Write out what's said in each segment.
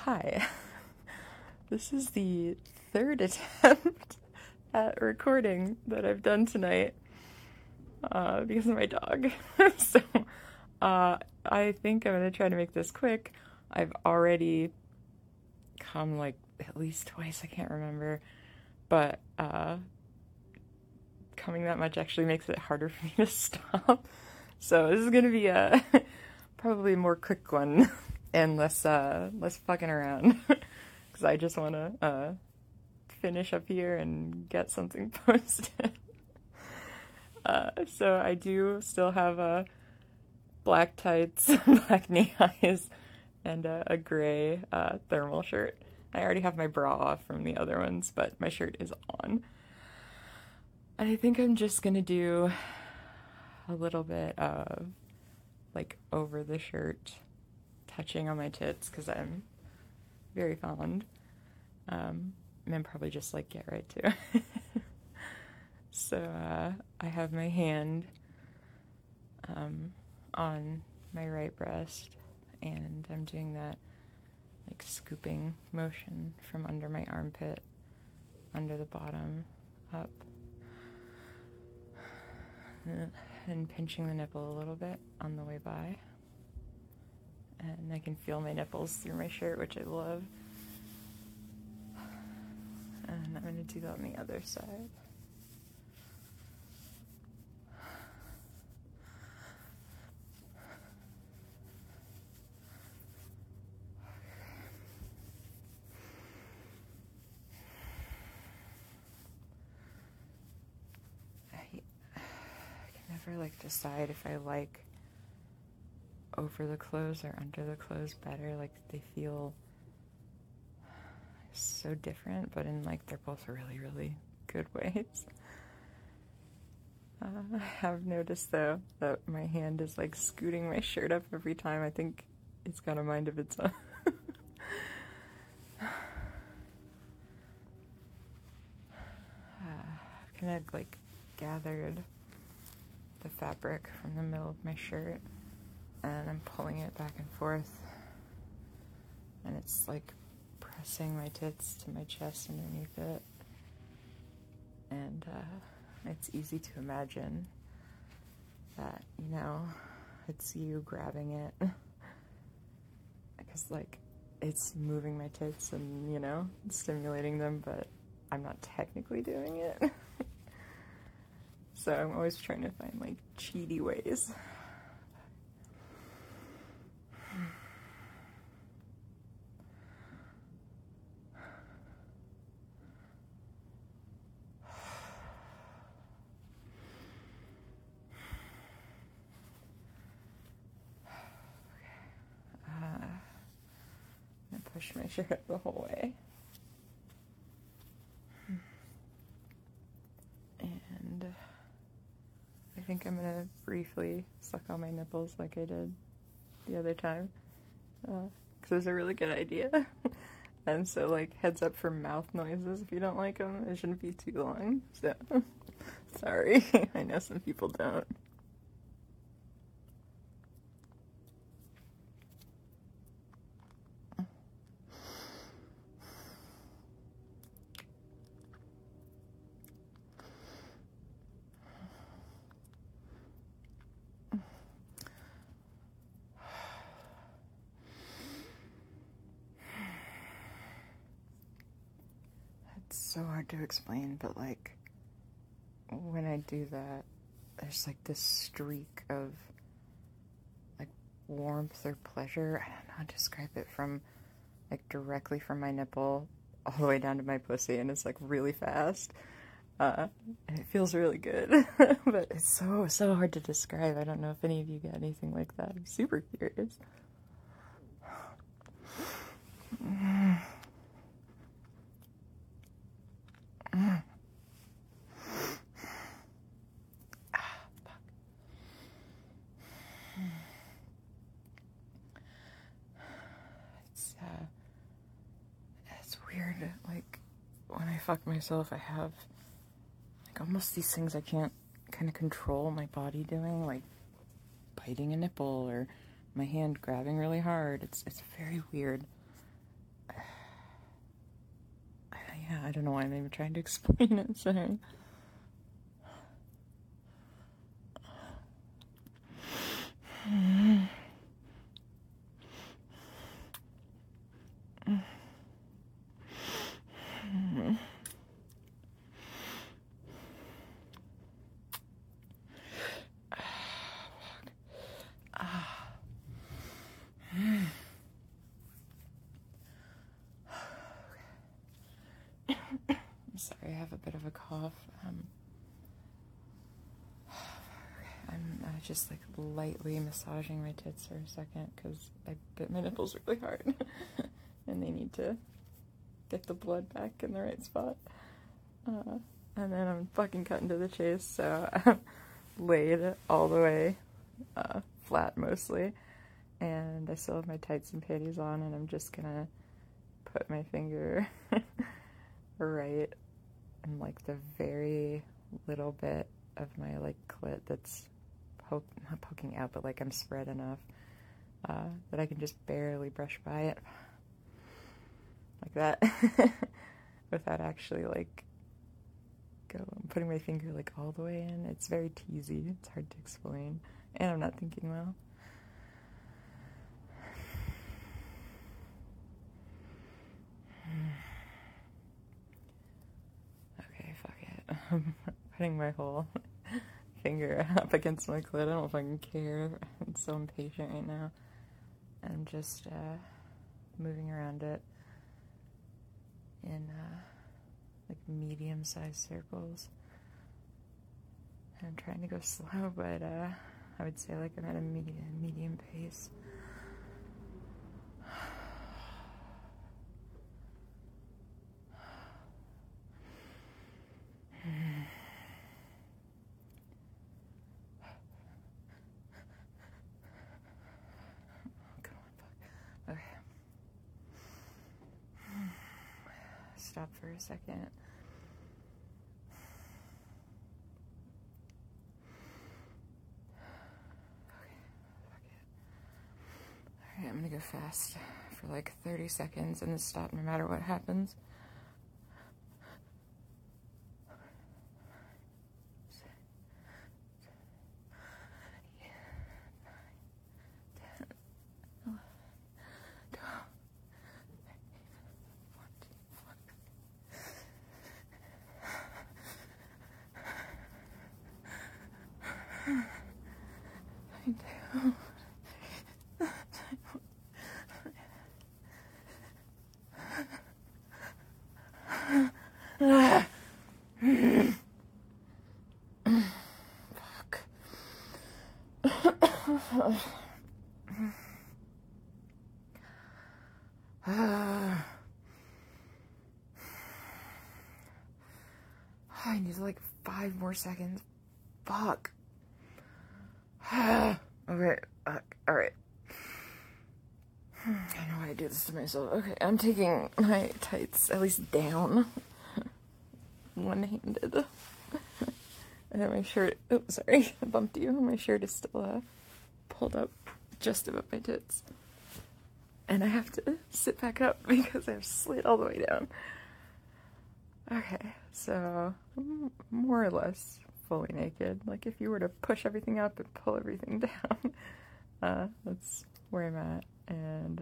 Hi. This is the third attempt at recording that I've done tonight because of my dog. So I think I'm going to try to make this quick. I've already come like at least twice, I can't remember, but coming that much actually makes it harder for me to stop. So this is going to be a probably a more quick one and less fucking around. Because I just want to finish up here and get something posted. So I do still have black tights, black knee highs, and a gray thermal shirt. I already have my bra off from the other ones, but my shirt is on. And I think I'm just gonna do a little bit of like over the shirt touching on my tits because I'm very fond. And then probably just like get right to it. So I have my hand on my right breast, and I'm doing that like scooping motion from under my armpit, under the bottom, up, and pinching the nipple a little bit on the way by. And I can feel my nipples through my shirt, which I love. And I'm going to do that on the other side. I can never like decide if I like over the clothes or under the clothes better. Like they feel so different, but in like they're both really, really good ways. I have noticed though that my hand is like scooting my shirt up every time. I think it's got a mind of its own. I've kind of like gathered the fabric from the middle of my shirt and I'm pulling it back and forth, and it's like pressing my tits to my chest underneath it, and it's easy to imagine that, you know, it's you grabbing it because like it's moving my tits and, you know, stimulating them, but I'm not technically doing it. So I'm always trying to find like cheaty ways. Push my shirt up the whole way. And I think I'm gonna briefly suck on my nipples like I did the other time. Because it was a really good idea. And so, like, heads up for mouth noises if you don't like them. It shouldn't be too long. So, sorry. I know some people don't. So hard to explain, but like when I do that, there's like this streak of like warmth or pleasure. I don't know how to describe it, from like directly from my nipple all the way down to my pussy, and it's like really fast. And it feels really good, but it's so hard to describe. I don't know if any of you get anything like that. I'm super curious. It's weird. Like when I fuck myself, I have like almost these things I can't kind of control my body doing, like biting a nipple or my hand grabbing really hard. It's very weird. Yeah, I don't know why I'm even trying to explain it, sorry. I'm sorry, I have a bit of a cough. I'm just like lightly massaging my tits for a second because I bit my nipples really hard and they need to get the blood back in the right spot. And then I'm fucking cutting to the chase, so I'm laid all the way flat mostly, and I still have my tights and panties on, and I'm just gonna put my finger right in like the very little bit of my like clit that's not poking out, but like I'm spread enough that I can just barely brush by it like that without actually like I'm putting my finger like all the way in. It's very teasy, it's hard to explain, and I'm not thinking well. Okay, fuck it. I'm putting my whole finger up against my clit. I don't fucking care. I'm so impatient right now. I'm just moving around it in like medium-sized circles. And I'm trying to go slow, but I would say like I'm at a medium pace. Okay. Stop for a second. Alright, I'm gonna go fast for like 30 seconds and then stop no matter what happens. Fuck. I need like 5 more seconds. Fuck. Okay, alright. I know why I do this to myself. Okay, I'm taking my tights at least down. One-handed. And then my shirt, oh, sorry, I bumped you. My shirt is still pulled up just above my tits. And I have to sit back up because I've slid all the way down. Okay, so more or less fully naked. Like if you were to push everything up and pull everything down, that's where I'm at. And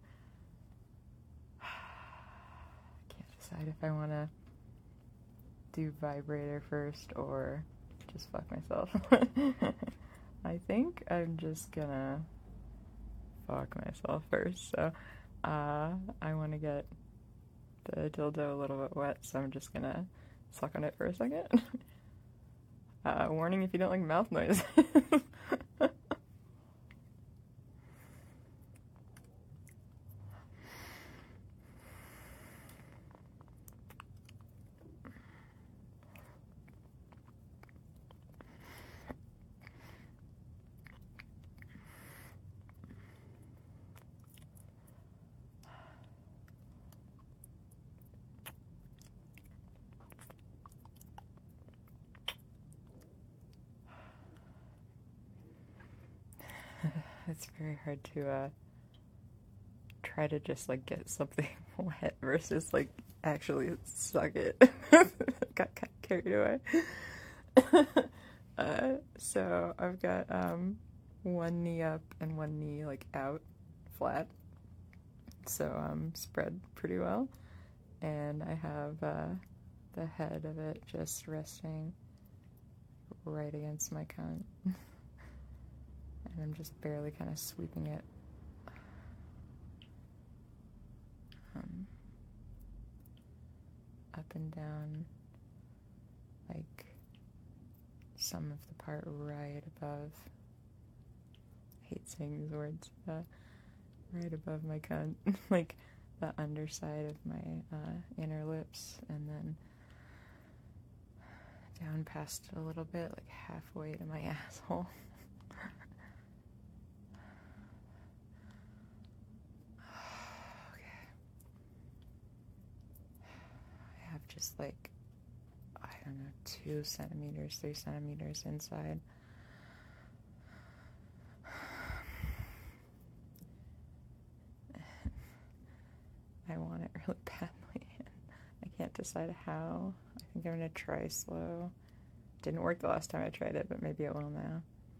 can't decide if I want to do vibrator first or just fuck myself. I think I'm just gonna fuck myself first. So I want to get the dildo a little bit wet, so I'm just gonna suck on it for a second. Warning if you don't like mouth noise. It's very hard to try to just like get something wet versus like actually suck it. Got kind of carried away. So I've got one knee up and one knee like out flat, so spread pretty well, and I have the head of it just resting right against my cunt, and I'm just barely kind of sweeping it up and down, like some of the part right above, I hate saying these words, right above my cunt, like the underside of my inner lips, and then down past it a little bit, like halfway to my asshole. Okay. I have just like, I don't know, 2 centimeters, 3 centimeters inside. I want it really badly, and I can't decide how. I think I'm gonna try slow. Didn't work the last time I tried it, but maybe it will now.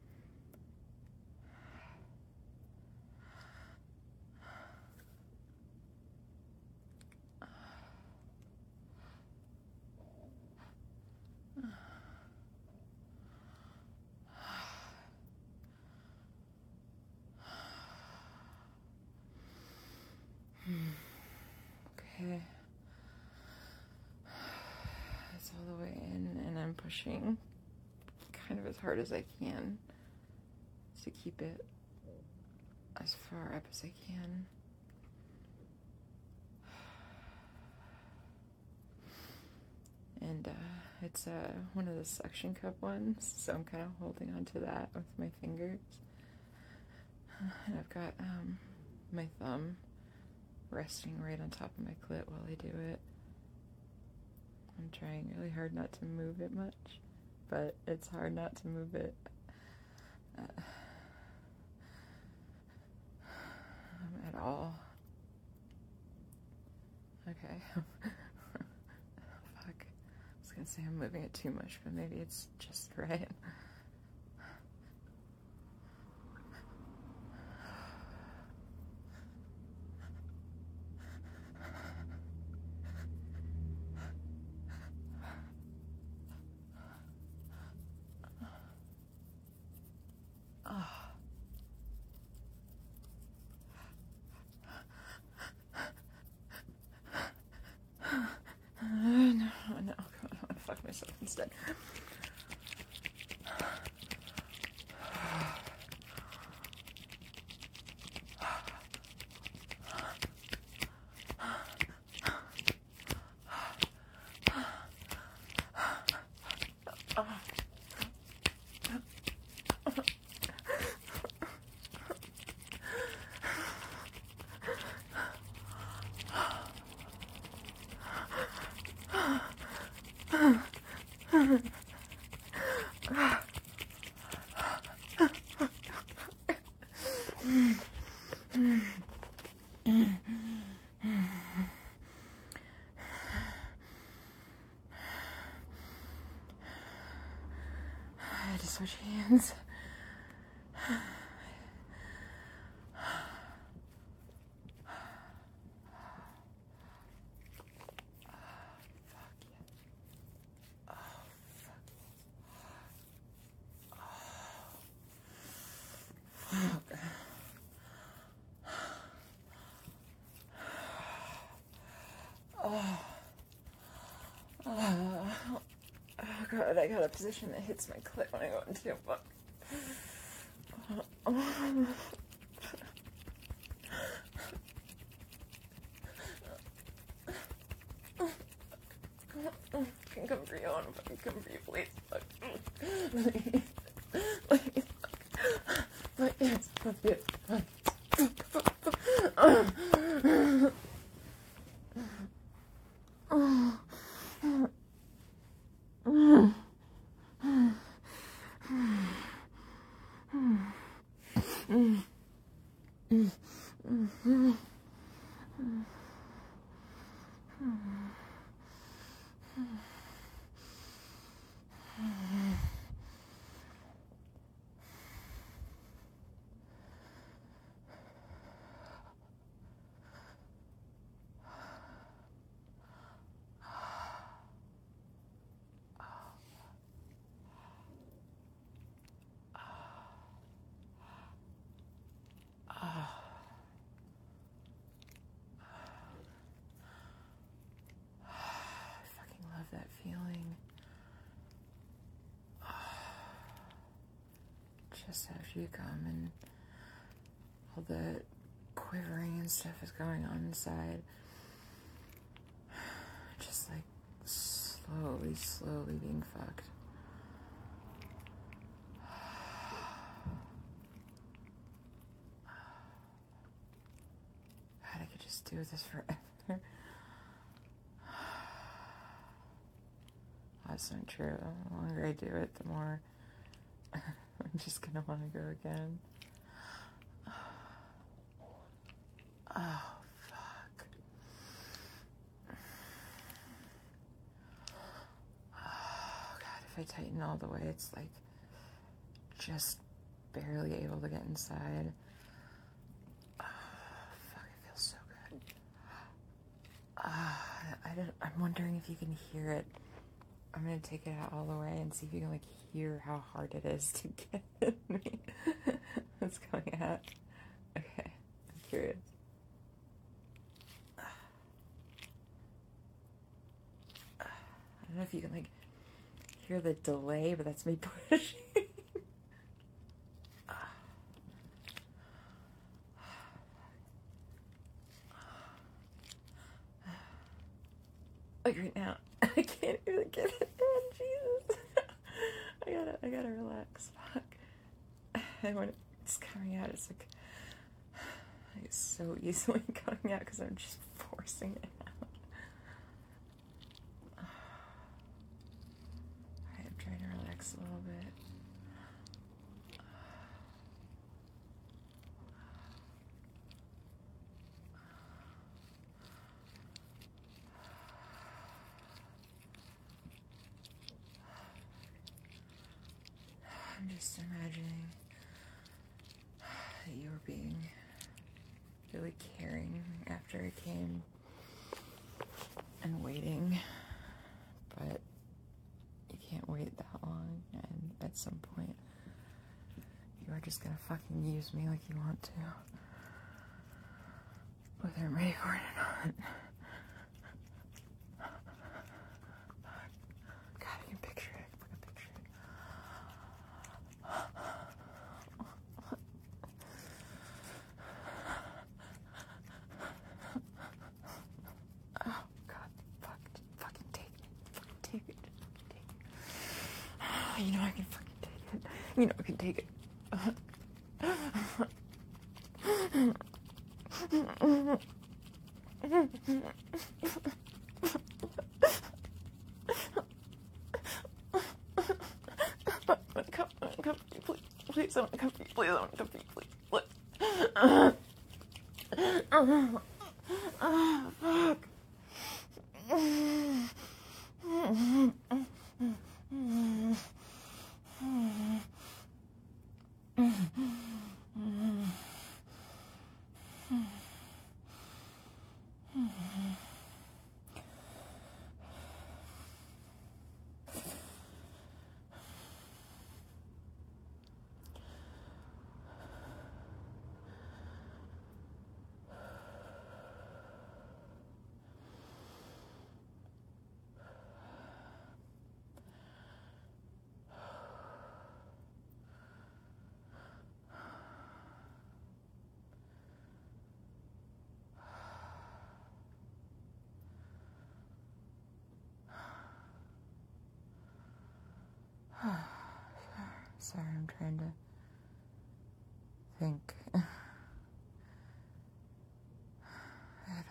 Okay. It's all the way in, and I'm pushing kind of as hard as I can to keep it as far up as I can. And it's one of the suction cup ones, so I'm kind of holding onto that with my fingers. And I've got my thumb resting right on top of my clit while I do it. I'm trying really hard not to move it much, but it's hard not to move it at all. Okay. Fuck. I was gonna say I'm moving it too much, but maybe it's just right. No, I want to fuck myself instead. I had to switch hands. Oh god, I got a position that hits my clit when I go into a fuck. I can come for you, I want to fucking come for you, please. Fuck. Please. Fuck yes, fuck yes, fuck. That feeling just after you come and all the quivering and stuff is going on inside, just like slowly being fucked. God, I could just do this forever. That's not true. The longer I do it, the more I'm just gonna want to go again. Oh, fuck. Oh, God, if I tighten all the way, it's like just barely able to get inside. Oh, fuck, it feels so good. I'm wondering if you can hear it. I'm gonna take it out all the way and see if you can like hear how hard it is to get me. What's going out? Okay, I'm curious. I don't know if you can like hear the delay, but that's me pushing. Like right now, I can't even get it in. Jesus, I gotta relax. Fuck. And when it's coming out, it's like it's so easily coming out because I'm just forcing it out. Alright, I'm trying to relax a little bit. I'm just imagining that you were being really caring after I came and waiting, but you can't wait that long, and at some point you are just gonna fucking use me like you want to, whether I'm ready for it or not. God, I can picture it. I can picture it. Oh, God, fucking take it. Fucking take it. Fucking take it. You know I can fucking take it. You know I can take it. Please, I want to come for you. Please, I want to come for you. Please, fuck. Sorry, I'm trying to think. I had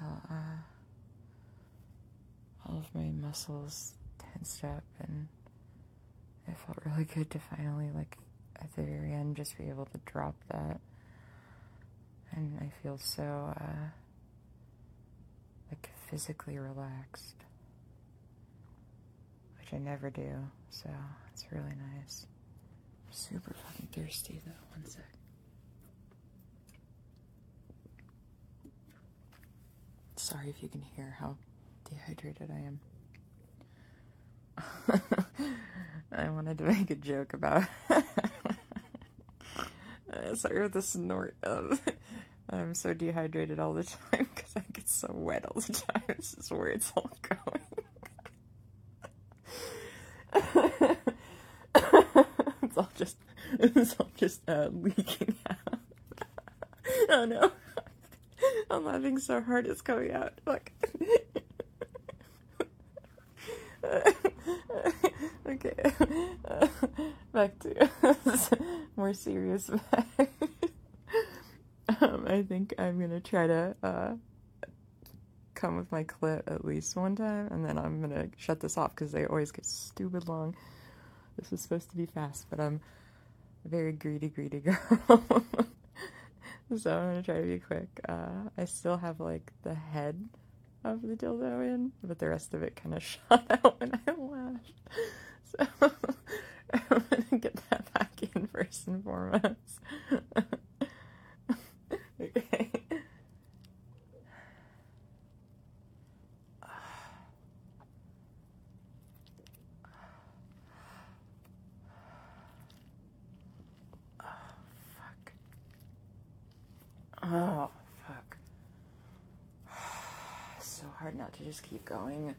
all of my muscles tensed up, and it felt really good to finally, like, at the very end, just be able to drop that. And I feel so physically relaxed, which I never do, so it's really nice. I'm super fucking thirsty though. One sec. Sorry if you can hear how dehydrated I am. I wanted to make a joke about sorry with the snort of I'm so dehydrated all the time because I get so wet all the time. This is where it's all going. It's all just leaking out. Oh no. I'm laughing so hard it's coming out. Look. Okay. Back to more serious matters. I think I'm gonna try to come with my clip at least one time, and then I'm gonna shut this off because they always get stupid long. This is supposed to be fast, but I'm a very greedy girl. So I'm gonna try to be quick. I still have like the head of the dildo in, but the rest of it kind of shot out when I laughed. So I'm gonna get that back in first and foremost. Okay. Oh, fuck. So hard not to just keep going.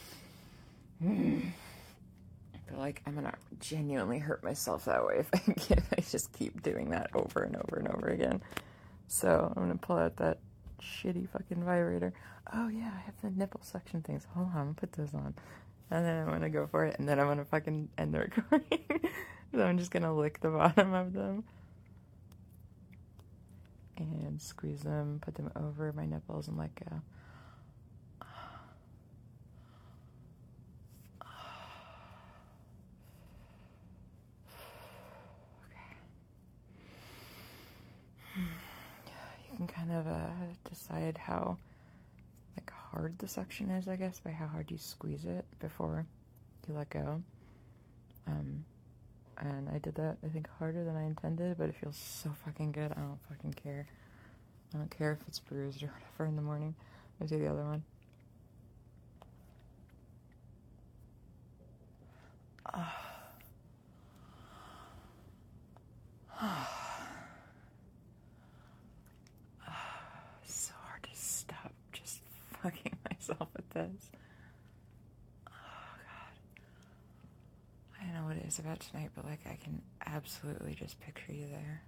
I feel like I'm gonna genuinely hurt myself that way if I just keep doing that over and over and over again. So I'm gonna pull out that shitty fucking vibrator. Oh yeah, I have the nipple suction things. Hold on, I'm gonna put those on. And then I'm gonna go for it, and then I'm gonna fucking end the recording. So I'm just gonna lick the bottom of them. And squeeze them, put them over my nipples, and let go. Okay. You can kind of decide how like hard the suction is, I guess, by how hard you squeeze it before you let go. And I did that, I think, harder than I intended, but it feels so fucking good. I don't fucking care. I don't care if it's bruised or whatever in the morning. I'll do the other one. So hard to stop just fucking myself with this. Oh, God. I don't know what it is about tonight, but, like, I can absolutely just picture you there.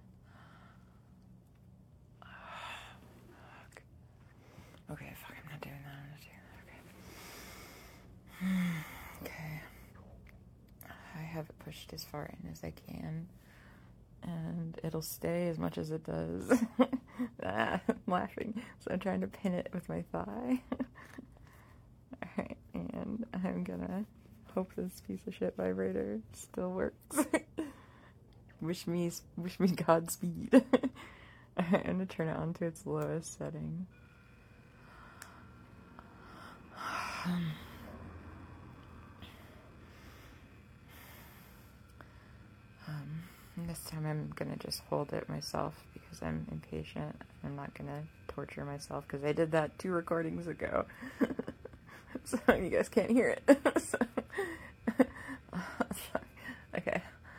Okay, fuck, I'm not doing that. Okay. I have it pushed as far in as I can, and it'll stay as much as it does. I'm laughing, so I'm trying to pin it with my thigh. Alright, and I'm gonna hope this piece of shit vibrator still works. Wish me Godspeed. I'm gonna turn it on to its lowest setting. This time I'm gonna just hold it myself because I'm impatient. I'm not gonna torture myself because I did that 2 recordings ago. So you guys can't hear it. So, okay.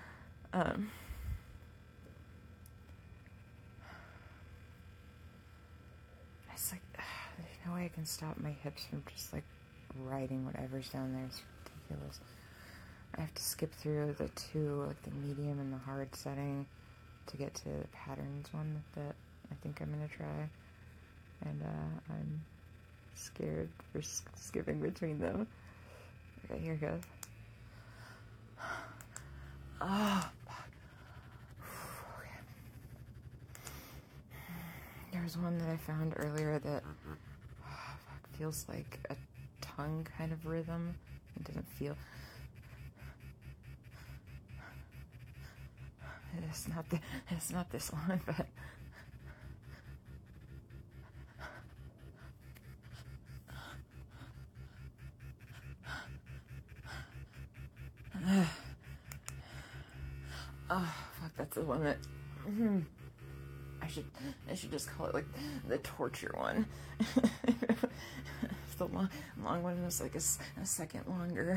It's like, there's no way I can stop my hips from just like riding whatever's down there. It's ridiculous. I have to skip through the 2, like the medium and the hard setting to get to the patterns one that I think I'm gonna try. And I'm scared for skipping between them. Okay, here goes. Oh, fuck. Okay. There's one that I found earlier that feels like a tongue kind of rhythm. It doesn't feel... It's not this one, but... Oh, fuck, that's the one that... I should just call it, like, the torture one. If the long one was, like, a second longer.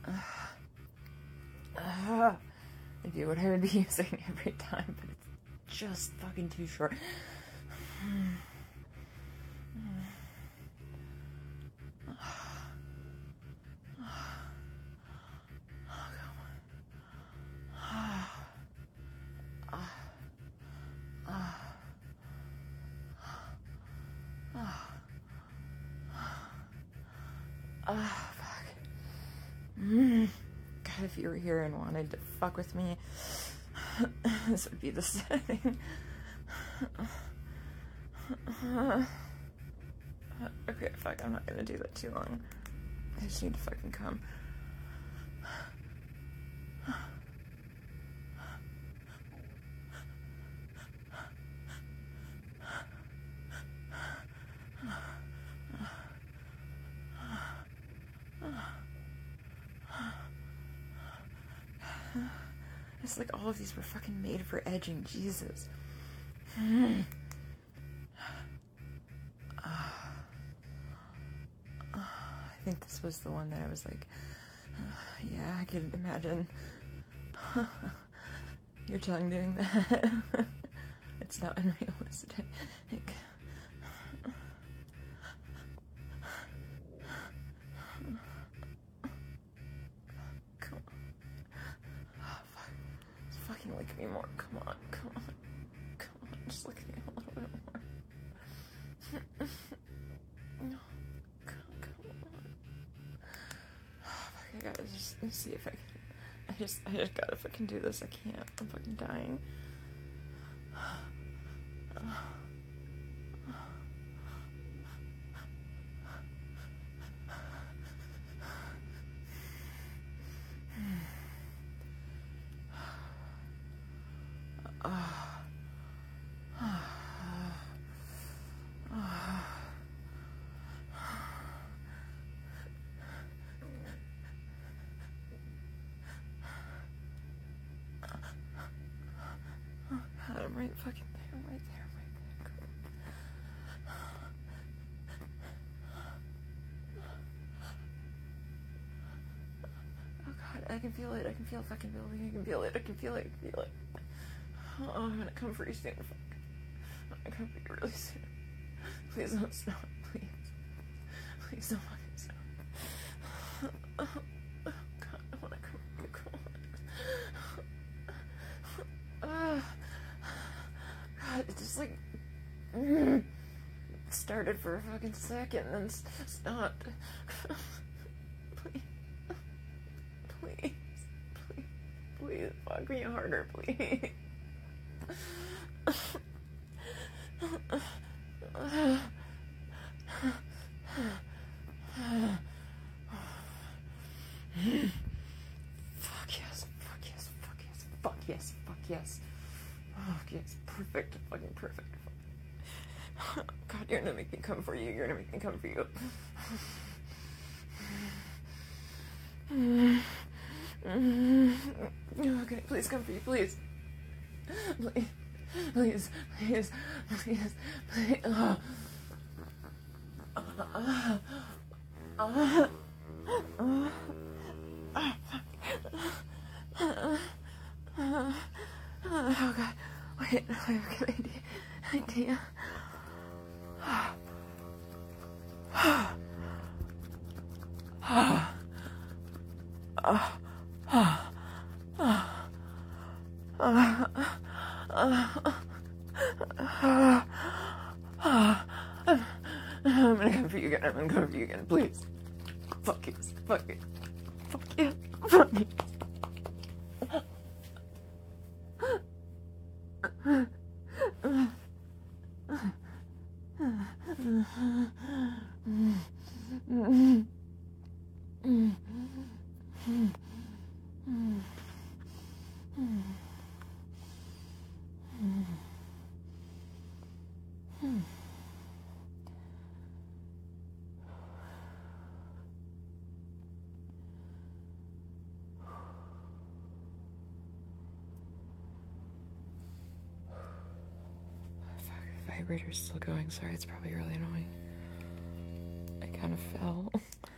It'd be what I would be using every time, but it's just fucking too short. Fuck. God, if you were here and wanted to fuck with me, this would be the setting. Okay, fuck, I'm not gonna do that too long. I just need to fucking come. It's like all of these were fucking made for edging, Jesus. I think this was the one that I was like, yeah, I could imagine your tongue doing that. It's not unrealistic. Come on. Oh, fuck. Just fucking lick me more. Come on, come on. Come on, just lick me a little bit more. No. Come on. Oh, fuck, I gotta just see if I can. I just gotta fucking do this. I can't. I'm fucking dying. I'm right fucking there. I'm right there. Oh god, I can feel it. I can feel fucking building. I can feel it. I can feel it. I can feel it. Oh, I'm gonna come for you soon. Fuck. I'm gonna come for you really soon. Please don't stop. Please. Please don't fucking stop. Oh god, I wanna come for you. Come on. God, it just like started for a fucking second and then stopped. Please. Please. Please. Please fuck me harder, please. Fuck yes, fuck yes, fuck yes, fuck yes, fuck yes. Oh, yes, perfect, fucking perfect. God, you're gonna make me come for you. You're gonna make me come for you. Okay, please come for you, please. Please, please, please, please, please. Oh god, wait, I have a good idea. I'm gonna come for you again. I'm gonna come for you again, please. Fuck it. Fuck it. Fuck it. Fuck it. vibrator's still going. Sorry, it's probably really annoying. I kind of fell.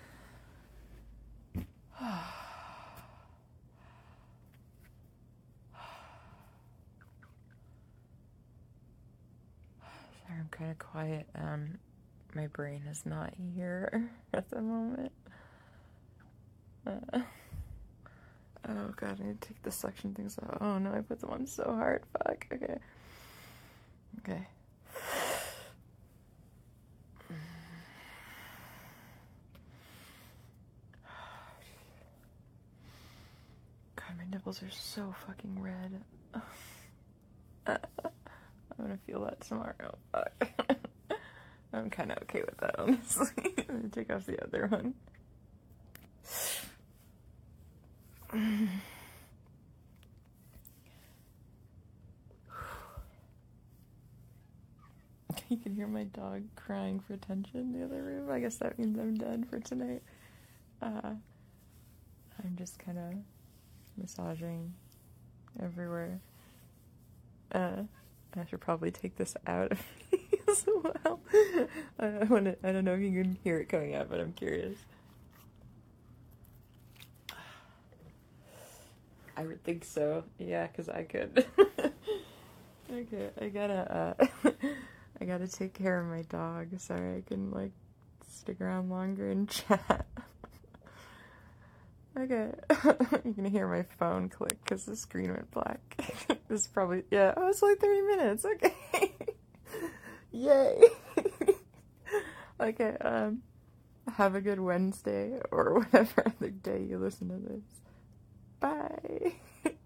Sorry, I'm kind of quiet. My brain is not here at the moment. Oh god, I need to take the suction things out. Oh no, I put them on so hard. Fuck. Okay. Okay. God, my nipples are so fucking red. I'm gonna feel that tomorrow. Fuck. I'm kind of okay with that, honestly. I'm gonna take off the other one. You can hear my dog crying for attention in the other room. I guess that means I'm done for tonight. I'm just kind of massaging everywhere. I should probably take this out of me as well. I don't know if you can hear it coming out, but I'm curious. I would think so. Yeah, because I could. Okay, I gotta take care of my dog. Sorry, I couldn't, like, stick around longer and chat. Okay. You can hear my phone click because the screen went black. This is probably, yeah, oh, it's only 30 minutes. Okay. Yay. Okay, have a good Wednesday or whatever other day you listen to this. Bye.